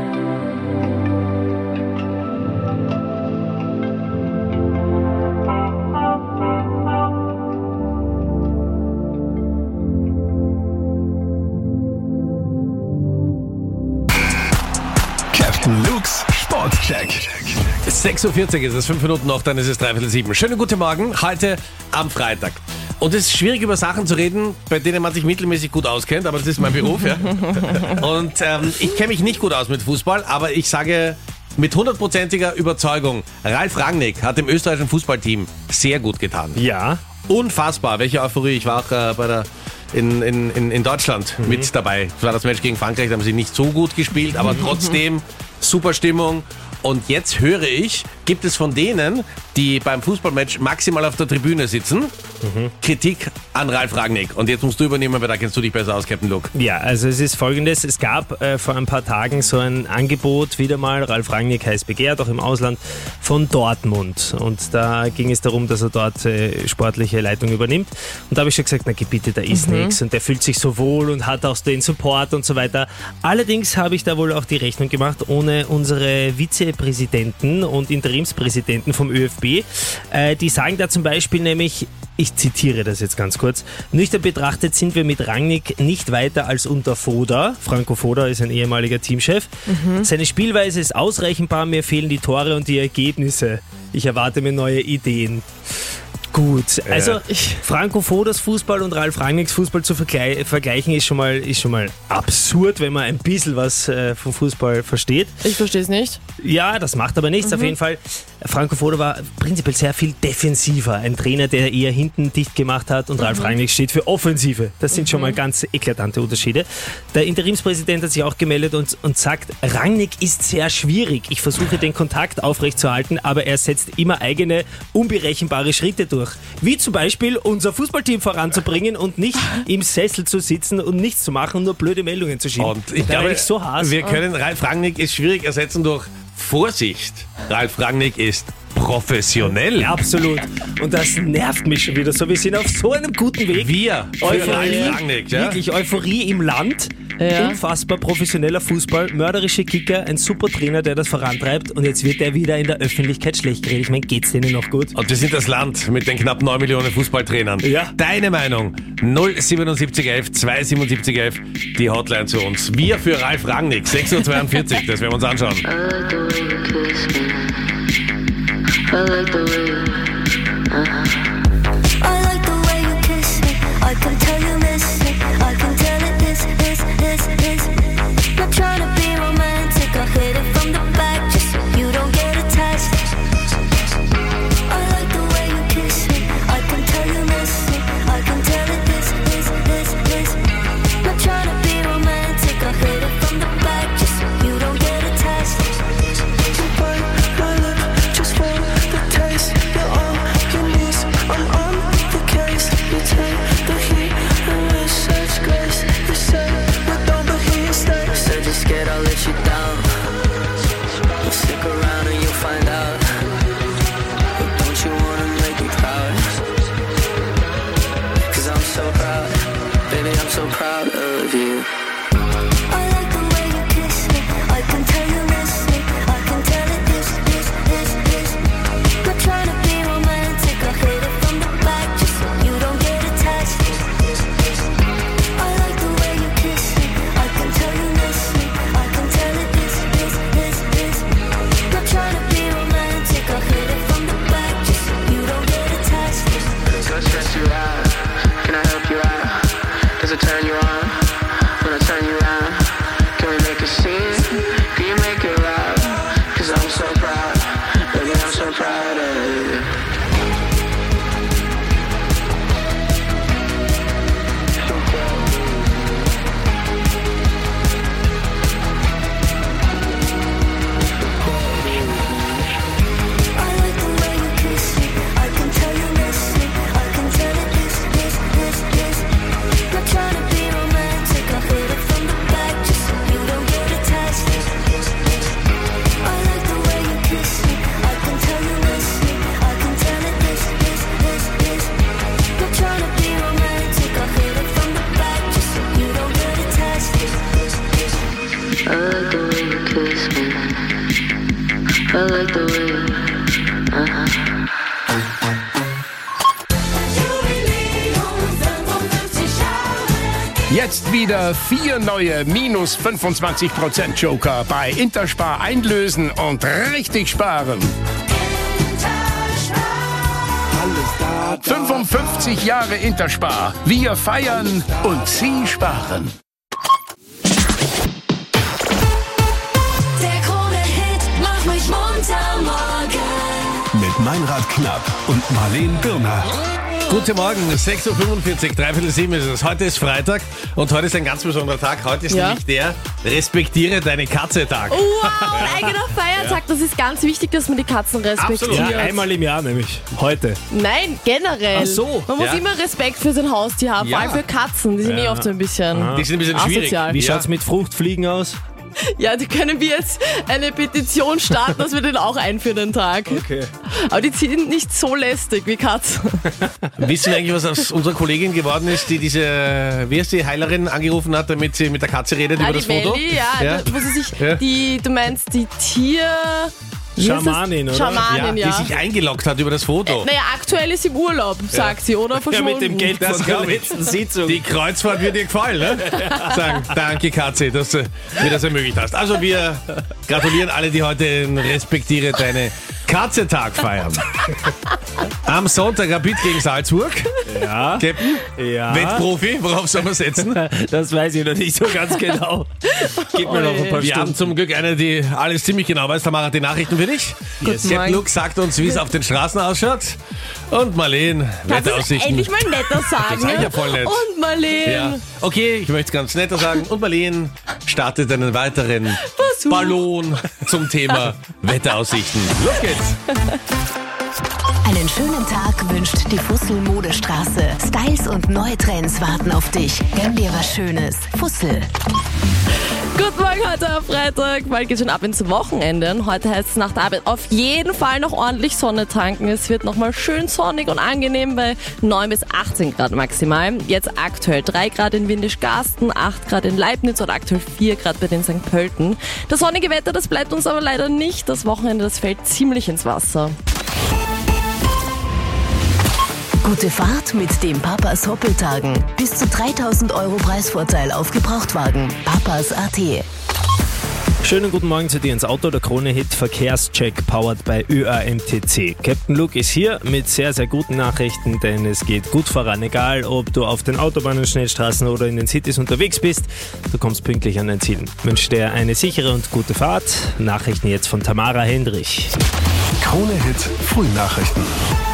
Captain Luke's Sportcheck. 6:40 ist es, 5 Minuten noch, dann ist es 6:45. Schönen guten Morgen, heute am Freitag. Und es ist schwierig, über Sachen zu reden, bei denen man sich mittelmäßig gut auskennt, aber das ist mein Beruf, ja. Und ich kenne mich nicht gut aus mit Fußball, aber ich sage mit 100%iger Überzeugung, Ralf Rangnick hat dem österreichischen Fußballteam sehr gut getan. Ja. Unfassbar, welche Euphorie. Ich war auch in Deutschland mit dabei. Das war das Match gegen Frankreich, da haben sie nicht so gut gespielt, aber trotzdem super Stimmung. Und jetzt höre ich, gibt es von denen, die beim Fußballmatch maximal auf der Tribüne sitzen, Kritik an Ralf Rangnick. Und jetzt musst du übernehmen, weil da kennst du dich besser aus, Captain Luke. Ja, also es ist Folgendes, es gab vor ein paar Tagen so ein Angebot, wieder mal, Ralf Rangnick heiß begehrt, auch im Ausland, von Dortmund. Und da ging es darum, dass er dort sportliche Leitung übernimmt. Und da habe ich schon gesagt, na bitte, da ist nichts. Und der fühlt sich so wohl und hat auch den Support und so weiter. Allerdings habe ich da wohl auch die Rechnung gemacht, ohne unsere Vizepräsidenten und Interimspräsidenten vom ÖFB. Die sagen da zum Beispiel nämlich, ich zitiere das jetzt ganz kurz, nüchtern betrachtet sind wir mit Rangnick nicht weiter als unter Foda. Franco Foda ist ein ehemaliger Teamchef. Seine Spielweise ist ausrechenbar, mir fehlen die Tore und die Ergebnisse. Ich erwarte mir neue Ideen. Gut, also Franco Fodas Fußball und Ralf Rangnicks Fußball zu vergleichen ist schon mal absurd, wenn man ein bisschen was vom Fußball versteht. Ich verstehe es nicht. Ja, das macht aber nichts. Auf jeden Fall, Franco Foda war prinzipiell sehr viel defensiver. Ein Trainer, der eher hinten dicht gemacht hat, und Ralf Rangnick steht für Offensive. Das sind schon mal ganz eklatante Unterschiede. Der Interimspräsident hat sich auch gemeldet und sagt, Rangnick ist sehr schwierig. Ich versuche den Kontakt aufrechtzuerhalten, aber er setzt immer eigene, unberechenbare Schritte durch. Wie zum Beispiel unser Fußballteam voranzubringen und nicht im Sessel zu sitzen und nichts zu machen und nur blöde Meldungen zu schieben. Und ich glaube, wir können Ralf Rangnick ist schwierig ersetzen durch Vorsicht. Ralf Rangnick ist professionell. Absolut. Und das nervt mich schon wieder so. Wir sind auf so einem guten Weg. Wir. Euphorie, Rangnick, ja? wirklich Euphorie im Land. Ja. Unfassbar professioneller Fußball, mörderische Kicker, ein super Trainer, der das vorantreibt und jetzt wird er wieder in der Öffentlichkeit schlecht geredet. Ich meine, geht's denen noch gut? Und wir sind das Land mit den knapp 9 Millionen Fußballtrainern. Ja. Deine Meinung? 07711 27711, die Hotline zu uns. Wir für Ralf Rangnick, 6.42 Uhr, das werden wir uns anschauen. Not trying to be romantic, I hit it from the back just so you don't get attached. I like the way you kiss me, I can tell you miss me, I can tell it this. Not trying to be romantic, I hit it from the back just so you don't get attached. You bite my lip just for the taste, you're on your knees, I'm on the case. You take the heat and with such grace, you say just scared I'll let you down. Well, stick around and you'll find out. But don't you wanna make me proud? 'Cause I'm so proud, baby, I'm so proud of you. I like the way you kiss me, I can tell you miss me, I can tell it this. Not trying to be romantic, I hit it from the back just so you don't get attached. I like the way you kiss me, I can tell you miss me, I can tell it this. Not trying to be romantic, I hit it from the back just so you don't get attached. So stress you out, can I help you out? Does it turn you on when I turn you around? Can we make a scene? Can you make it loud? 'Cause I'm so proud, baby, I'm so proud of you. I like the way Jetzt wieder 4 neue minus 25% Joker bei Interspar einlösen und richtig sparen. 55 Jahre Interspar. Wir feiern und Sie sparen. Der Krone-Hit macht mich munter morgen. Mit Meinrad Knapp und Marleen Birner. Guten Morgen, 6.45 Uhr, 6:45 ist es. Heute ist Freitag und heute ist ein ganz besonderer Tag. Heute ist nämlich der Respektiere deine Katze-Tag. Wow, ein eigener Feiertag. Das ist ganz wichtig, dass man die Katzen respektiert. Ja, einmal im Jahr nämlich. Heute. Nein, generell. Ach so. Man muss immer Respekt für sein Haustier haben. Vor allem für Katzen. Die sind eh oft so ein bisschen Die sind ein bisschen schwierig. asozial. Wie schaut's mit Fruchtfliegen aus? Ja, die können wir jetzt eine Petition starten, dass wir den auch einführen, den Tag. Okay. Aber die sind nicht so lästig wie Katzen. Wissen wir eigentlich, was aus unserer Kollegin geworden ist, die diese, wie heißt die, Heilerin angerufen hat, damit sie mit der Katze redet über das Foto? Melli, ja. Wo sie sich, du meinst die Schamanin, oder? Schamanin, ja. Die sich eingeloggt hat über das Foto. Naja, aktuell ist sie im Urlaub, sagt sie, oder? Verschwunden. Ja, mit dem Geld von der letzten Sitzung. Die Kreuzfahrt wird dir gefallen, ne? Sagen, danke Katze, dass du mir das ermöglicht hast. Also wir gratulieren alle, die heute den Respektiere deine Katze-Tag feiern. Am Sonntag Rapid gegen Salzburg. Ja. Captain? Ja. Wettprofi, worauf soll man setzen? Das weiß ich noch nicht so ganz genau. Gib mir noch ein paar Wir haben Stunden. zum Glück eine, die alles ziemlich genau weiß. Tamara hat die Nachrichten für dich. Yes. Captain Luke sagt uns, wie es auf den Straßen ausschaut. Und Marleen, Kannst du Wetteraussichten. endlich mal netter sagen? Das sag ich ja voll nett. Und Marleen. Ja. Okay, ich möchte es ganz netter sagen. Und Marleen startet einen weiteren Ballon zum Thema Wetteraussichten. Los geht's! Einen schönen Tag wünscht die Fussel Modestraße. Styles und neue Trends warten auf dich. Gönn dir was Schönes. Fussel. Guten Morgen heute am Freitag. Bald geht schon ab ins Wochenende. Und heute heißt es nach der Arbeit auf jeden Fall noch ordentlich Sonne tanken. Es wird nochmal schön sonnig und angenehm bei 9 bis 18 Grad maximal. Jetzt aktuell 3 Grad in Windischgarsten, 8 Grad in Leibniz und aktuell 4 Grad bei den St. Pölten. Das sonnige Wetter, das bleibt uns aber leider nicht. Das Wochenende, das fällt ziemlich ins Wasser. Gute Fahrt mit dem Papas Hoppeltagen. Bis zu 3.000 € Preisvorteil auf Gebrauchtwagen. Papas.at. Schönen guten Morgen zu dir ins Auto. Der Krone-Hit Verkehrscheck powered by ÖAMTC. Captain Luke ist hier mit sehr, sehr guten Nachrichten, denn es geht gut voran. Egal, ob du auf den Autobahnen, Schnellstraßen oder in den Cities unterwegs bist, du kommst pünktlich an dein Ziel. Ich wünsche dir eine sichere und gute Fahrt. Nachrichten jetzt von Tamara Hendrich. Krone-Hit Frühnachrichten.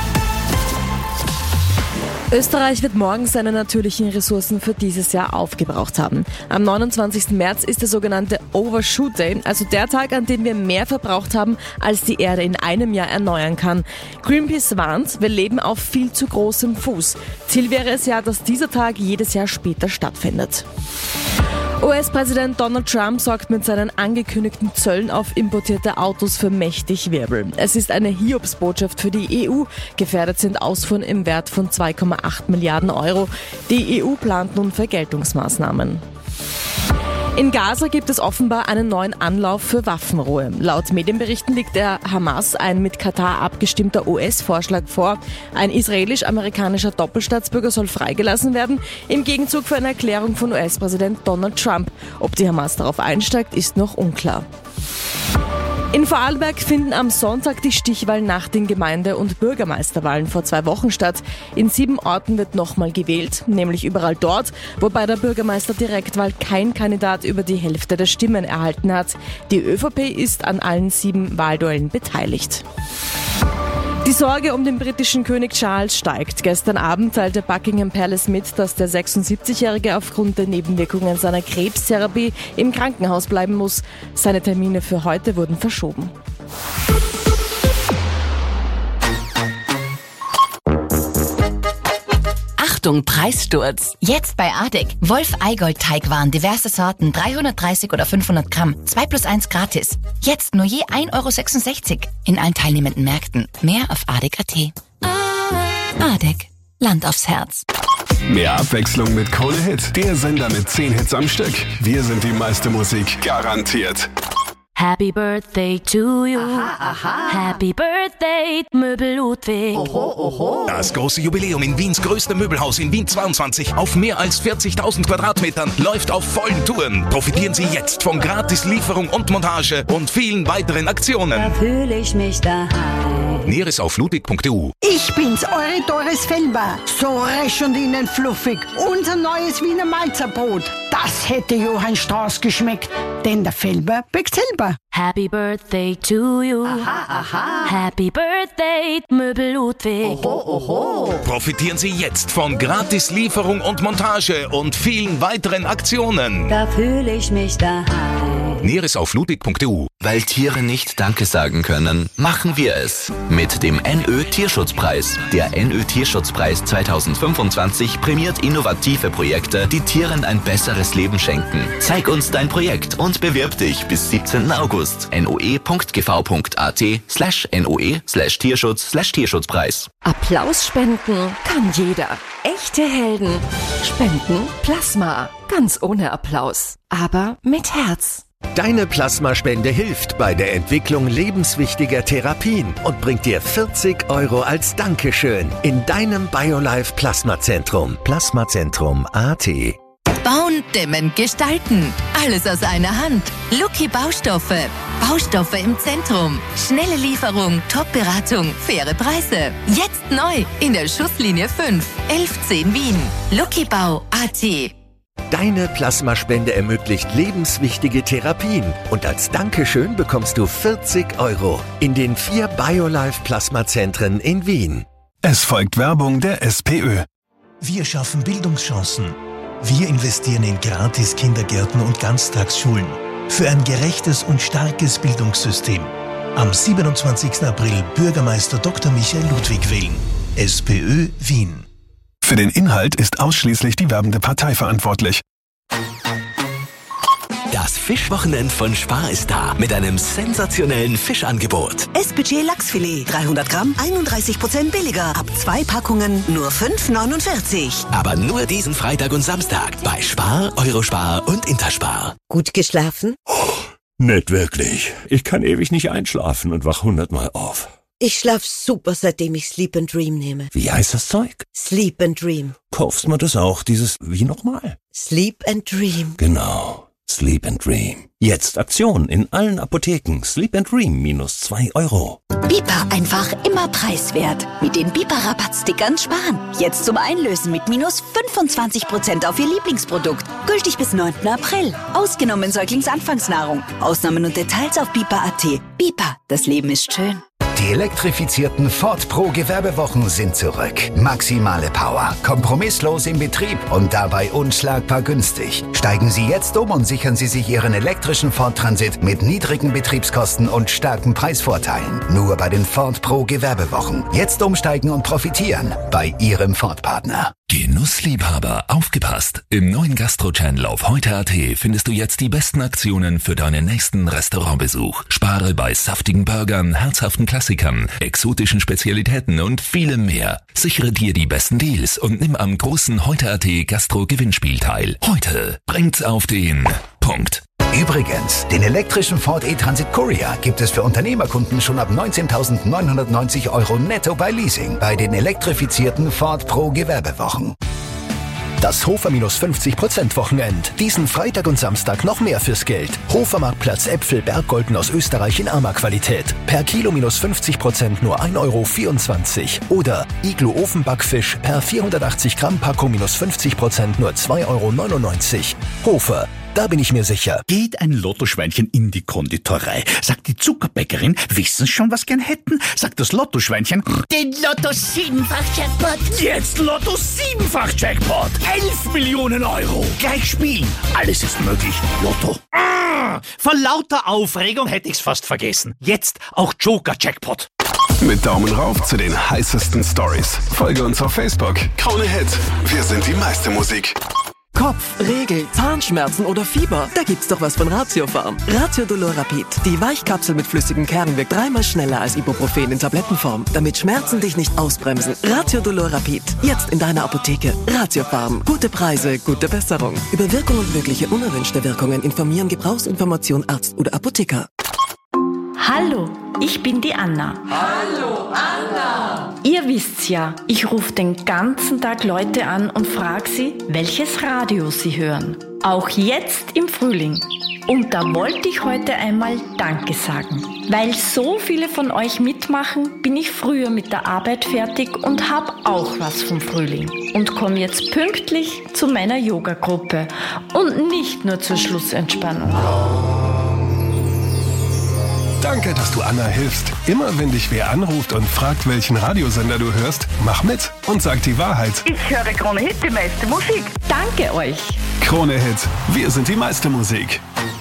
Österreich wird morgen seine natürlichen Ressourcen für dieses Jahr aufgebraucht haben. Am 29. März ist der sogenannte Overshoot Day, also der Tag, an dem wir mehr verbraucht haben, als die Erde in einem Jahr erneuern kann. Greenpeace warnt, wir leben auf viel zu großem Fuß. Ziel wäre es ja, dass dieser Tag jedes Jahr später stattfindet. US-Präsident Donald Trump sorgt mit seinen angekündigten Zöllen auf importierte Autos für mächtig Wirbel. Es ist eine Hiobsbotschaft für die EU. Gefährdet sind Ausfuhren im Wert von 2,8 Milliarden €. Die EU plant nun Vergeltungsmaßnahmen. In Gaza gibt es offenbar einen neuen Anlauf für Waffenruhe. Laut Medienberichten liegt der Hamas ein mit Katar abgestimmter US-Vorschlag vor. Ein israelisch-amerikanischer Doppelstaatsbürger soll freigelassen werden, im Gegenzug für eine Erklärung von US-Präsident Donald Trump. Ob die Hamas darauf einsteigt, ist noch unklar. In Vorarlberg finden am Sonntag die Stichwahlen nach den Gemeinde- und Bürgermeisterwahlen vor 2 Wochen statt. In 7 Orten wird nochmal gewählt, nämlich überall dort, wo bei der Bürgermeisterdirektwahl kein Kandidat über die Hälfte der Stimmen erhalten hat. Die ÖVP ist an allen 7 Wahlduellen beteiligt. Die Sorge um den britischen König Charles steigt. Gestern Abend teilte Buckingham Palace mit, dass der 76-Jährige aufgrund der Nebenwirkungen seiner Krebstherapie im Krankenhaus bleiben muss. Seine Termine für heute wurden verschoben. Achtung, Preissturz. Jetzt bei ADEC. Wolf Eigold Teigwaren, diverse Sorten, 330 oder 500 Gramm. 2+1 gratis. Jetzt nur je 1,66 € in allen teilnehmenden Märkten. Mehr auf ADEC.at. ADEC. Land aufs Herz. Mehr Abwechslung mit Krone-Hit. Der Sender mit 10 Hits am Stück. Wir sind die meiste Musik, garantiert. Happy Birthday to you. Happy Birthday, Möbel Ludwig. Das große Jubiläum in Wiens größtem Möbelhaus in Wien 22 auf mehr als 40.000 Quadratmetern läuft auf vollen Touren. Profitieren Sie jetzt von Gratis-Lieferung und Montage und vielen weiteren Aktionen. Da fühle ich mich daheim. Näheres auf ludwig.eu. Ich bin's, eure Doris Felber. So resch und innen fluffig. Unser neues Wiener Malzerbrot. Das hätte Johann Strauß geschmeckt. Denn der Felber bäckt selber. Happy Birthday to you. Happy Birthday, Möbel Ludwig. Profitieren Sie jetzt von Gratis-Lieferung und Montage und vielen weiteren Aktionen. Da fühle ich mich daheim. Näheres auf ludwig.eu. Weil Tiere nicht Danke sagen können, machen wir es. Mit dem NÖ Tierschutzpreis. Der NÖ Tierschutzpreis 2025 prämiert innovative Projekte, die Tieren ein besseres Leben schenken. Zeig uns dein Projekt und bewirb dich bis 17. August. noe.gv.at/noe/Tierschutz/Tierschutzpreis. Applaus spenden kann jeder. Echte Helden spenden Plasma. Ganz ohne Applaus. Aber mit Herz. Deine Plasmaspende hilft bei der Entwicklung lebenswichtiger Therapien und bringt dir 40 € als Dankeschön in deinem BioLife Plasmazentrum. Plasmazentrum.at. Bauen, dämmen, gestalten. Alles aus einer Hand. Lucky Baustoffe. Baustoffe im Zentrum. Schnelle Lieferung, Top-Beratung, faire Preise. Jetzt neu in der Schusslinie 5, 1110 Wien. Luckybau.at. Deine Plasmaspende ermöglicht lebenswichtige Therapien und als Dankeschön bekommst du 40 € in den 4 BioLife Plasmazentren in Wien. Es folgt Werbung der SPÖ. Wir schaffen Bildungschancen. Wir investieren in gratis Kindergärten und Ganztagsschulen für ein gerechtes und starkes Bildungssystem. Am 27. April Bürgermeister Dr. Michael Ludwig wählen. SPÖ Wien. Für den Inhalt ist ausschließlich die werbende Partei verantwortlich. Das Fischwochenend von Spar ist da mit einem sensationellen Fischangebot. S-Budget Lachsfilet, 300 Gramm, 31% billiger. Ab 2 Packungen nur 5,49. Aber nur diesen Freitag und Samstag bei Spar, Eurospar und Interspar. Gut geschlafen? Nicht wirklich. Ich kann ewig nicht einschlafen und wach 100-mal auf. Ich schlaf super, seitdem ich Sleep & Dream nehme. Wie heißt das Zeug? Sleep & Dream. Kaufst mir das auch, dieses, wie nochmal? Sleep & Dream. Genau. Sleep & Dream. Jetzt Aktion in allen Apotheken. Sleep & Dream -2 €. Bipa einfach immer preiswert. Mit den Bipa-Rabattstickern sparen. Jetzt zum Einlösen mit -25% auf Ihr Lieblingsprodukt. Gültig bis 9. April. Ausgenommen Säuglingsanfangsnahrung. Ausnahmen und Details auf bipa.at. Bipa, das Leben ist schön. Die elektrifizierten Ford Pro Gewerbewochen sind zurück. Maximale Power, kompromisslos im Betrieb und dabei unschlagbar günstig. Steigen Sie jetzt um und sichern Sie sich Ihren elektrischen Ford Transit mit niedrigen Betriebskosten und starken Preisvorteilen. Nur bei den Ford Pro Gewerbewochen. Jetzt umsteigen und profitieren bei Ihrem Ford-Partner. Genussliebhaber, aufgepasst! Im neuen Gastro-Channel auf heute.at findest du jetzt die besten Aktionen für deinen nächsten Restaurantbesuch. Spare bei saftigen Burgern, herzhaften Klassikern, exotischen Spezialitäten und vielem mehr. Sichere dir die besten Deals und nimm am großen heute.at Gastro-Gewinnspiel teil. Heute bringt's auf den Punkt. Übrigens, den elektrischen Ford E-Transit Courier gibt es für Unternehmerkunden schon ab 19.990 € netto bei Leasing bei den elektrifizierten Ford Pro Gewerbewochen. Das Hofer-50% Wochenend. Diesen Freitag und Samstag noch mehr fürs Geld. Hofermarktplatz Äpfel Berggolden aus Österreich in Arma-Qualität. Per Kilo -50% nur 1,24 €. Oder Iglo Ofenbackfisch per 480 Gramm Packung -50% nur 2,99 €. Hofer. Da bin ich mir sicher. Geht ein Lottoschweinchen in die Konditorei, sagt die Zuckerbäckerin, wissen Sie schon, was gern hätten? Sagt das Lottoschweinchen, den Lotto 7-fach-Jackpot. Jetzt Lotto 7-fach-Jackpot. 11 Millionen €. Gleich spielen. Alles ist möglich. Lotto. Vor lauter Aufregung hätte ich's fast vergessen. Jetzt auch Joker-Jackpot. Mit Daumen rauf zu den heißesten Stories. Folge uns auf Facebook. Krone Hit. Wir sind die meiste Musik. Kopf, Regel, Zahnschmerzen oder Fieber, da gibt's doch was von Ratiofarm. Ratiodolorapid. Die Weichkapsel mit flüssigem Kern wirkt 3-mal schneller als Ibuprofen in Tablettenform, damit Schmerzen dich nicht ausbremsen. Ratiodolorapid. Jetzt in deiner Apotheke. Ratiofarm. Gute Preise, gute Besserung. Über Wirkung und mögliche unerwünschte Wirkungen informieren Gebrauchsinformation Arzt oder Apotheker. Hallo, ich bin die Anna. Hallo, Anna! Ihr wisst's ja, ich rufe den ganzen Tag Leute an und frage sie, welches Radio sie hören. Auch jetzt im Frühling. Und da wollte ich heute einmal Danke sagen. Weil so viele von euch mitmachen, bin ich früher mit der Arbeit fertig und habe auch was vom Frühling. Und komme jetzt pünktlich zu meiner Yoga-Gruppe. Und nicht nur zur Schlussentspannung. Danke, dass du Anna hilfst. Immer wenn dich wer anruft und fragt, welchen Radiosender du hörst, mach mit und sag die Wahrheit. Ich höre Krone Hit, die meiste Musik. Danke euch. Krone Hit, wir sind die meiste Musik.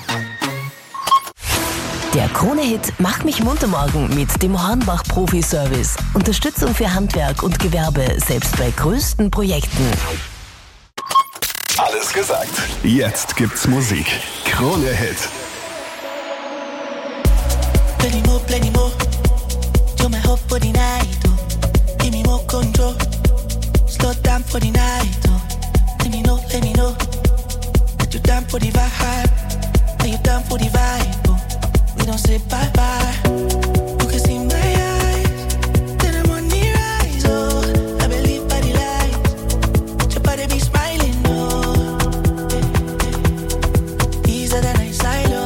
Der Krone-Hit Mach mich munter morgen mit dem Hornbach Profi-Service. Unterstützung für Handwerk und Gewerbe, selbst bei größten Projekten. Alles gesagt. Jetzt gibt's Musik. Krone Hit. Plenty more. You're my hope for the night, oh. Give me more control. Slow down for the night, oh. Let me know. That you're down for the vibe. Are you down for the vibe, oh. We don't say bye-bye. You can see my eyes. Then I'm on the rise, oh. I believe by the light. Your body be smiling, oh. Easier than I silo.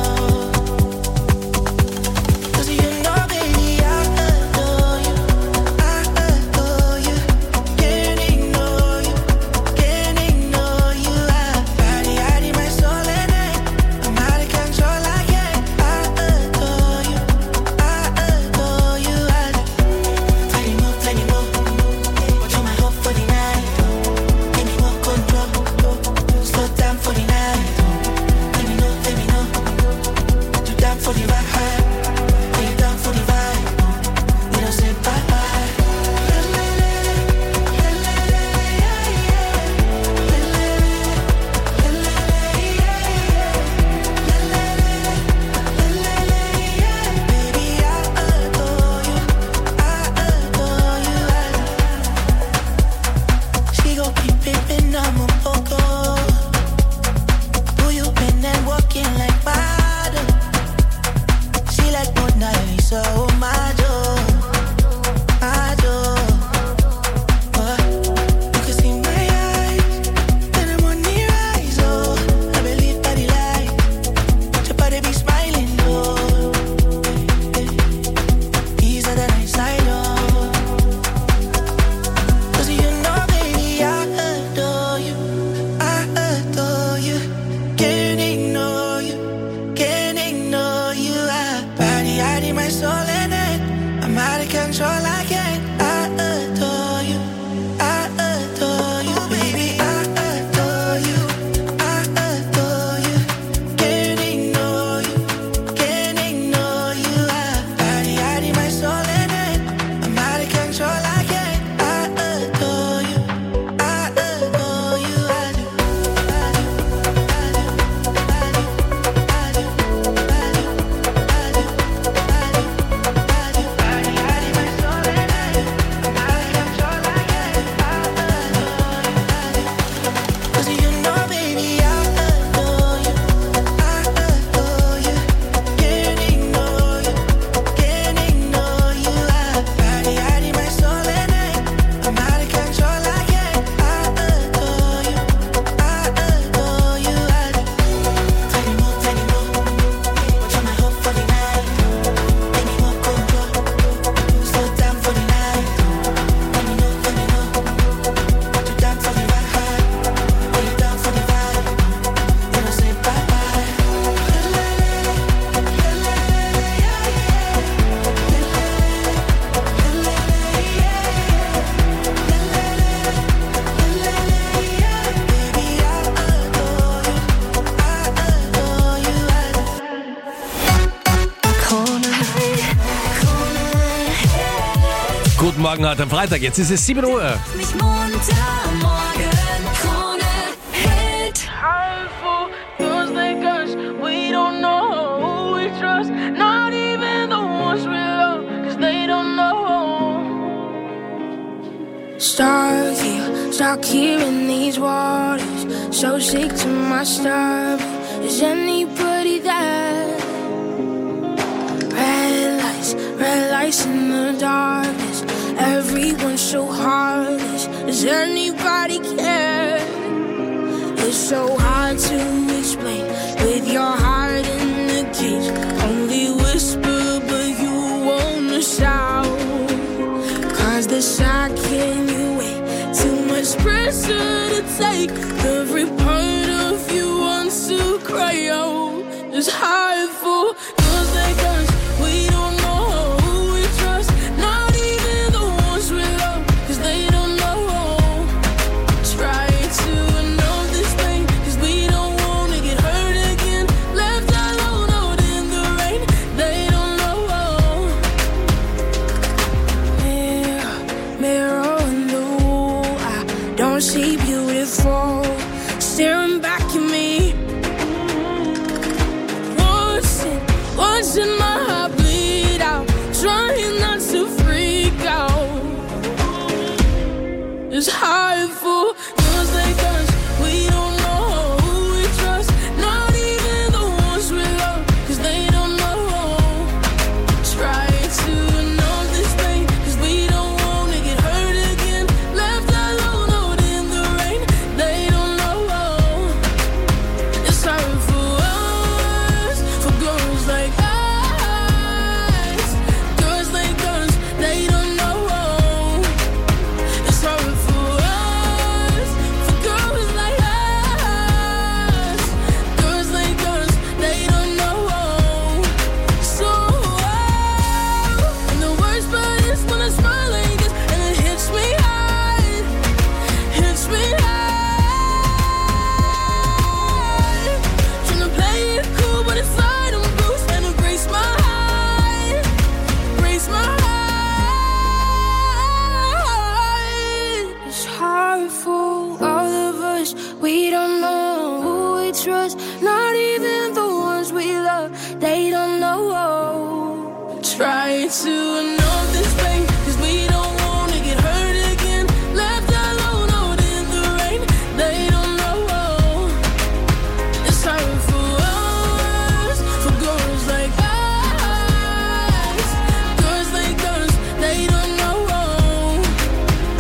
hiding my soul in it. I'm out of control, I can't. I adore you. I adore you, baby. I adore you. I adore you. Can't ignore you. Can't ignore you. I'm hiding my soul in it. I'm out of control, I can't. I adore you. I adore you. I do. Guten Morgen heute am Freitag, jetzt ist es 7 Uhr. Mich munter, morgen, Krone Hit. Girls like us, we don't know who we trust. Not even the ones we love, 'cause they don't know. Stuck here in these waters, so sick to my stomach. Is anybody there? Red lights in the darkness. Everyone's so heartless. Does anybody care? It's so hard to explain with your heart in the cage. Only whisper, but you wanna shout. 'Cause the second you wait, too much pressure to take. Every part of you wants to cry out. It's hard for girls like us. We don't know who we trust. Not even the ones we love, 'cause they don't know. Try to know this thing, 'cause we don't wanna get hurt again. Left alone out in the rain, they don't know. Mirror on the wall, I don't see beautiful. Staring back at me. Watching my heart bleed out, trying not to freak out. It's hard for girls like us. We don't know who we trust. Not even the ones we love, 'cause they don't know. Try to know this thing, 'cause we don't wanna get hurt again. Left alone out in the rain, they don't know. It's hard for us, for girls like us. They don't know. It's hard for us, for girls like us. Girls like us, they don't know. So, and the worst part is when I smile like this and it hits me hard, hits me hard. Trying to play it cool, but inside I'm bruised and it breaks my heart, breaks my heart. It's hard for all of us. We don't know who we trust. Not even the ones we love. They don't know. Try to know.